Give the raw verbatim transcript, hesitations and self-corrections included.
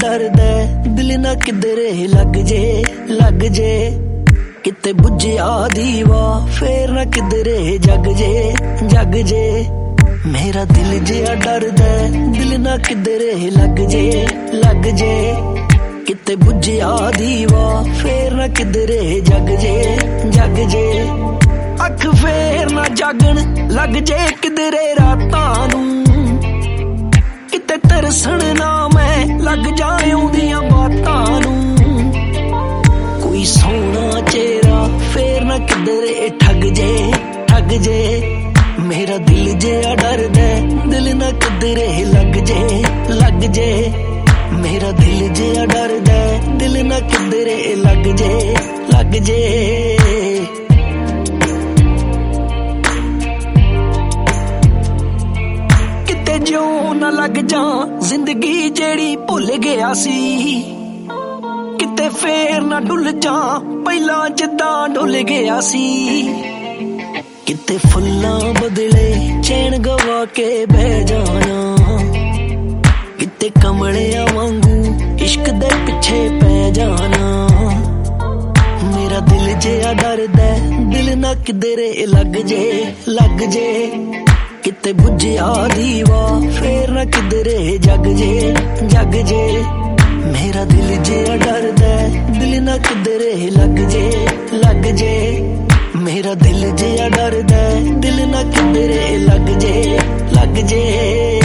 डरदा दिल ना किधरे लग जे लग जे किते बुझिया दीवा फेर ना किधरे जग जे जग जे मेरा दिल जिया डरदा दिल ना किधरे लग जे लग जे किते बुझिया दीवा फेर ना किधरे जग जे जग जे अख फेर ना जागण लग जे किधरे रातां नूं किते तरसण ना मैं लग जाए उदियां बातां नूं कोई सोहना चेहरा फेर ना किधरे ठग जे ठग जे मेरा दिल जिया डरदा दिल ना किधरे लग जे लग जे मेरा दिल जिया डरदा दिल ना किधरे लग जे लग जे किते जो ना लग जा जिंदगी जेड़ी भुल गया सी किते फेर ना डुल जा पहला जिद्दां डुल गया सी किते फुल्लां बदले चैन गवा के बह जाना किते कमलियां वांगू इश्क दे पिछे पै जाना मेरा दिल जिया डरदा दिल ना किधरे लग जे लग जे किते बुझिया दीवा फेर ना किधरे जग जे जग जे मेरा दिल जिया डरदा दिल ना किधरे लग जे लग जे मेरा दिल जिया डरदा दिल ना किधरे लग जे लग जे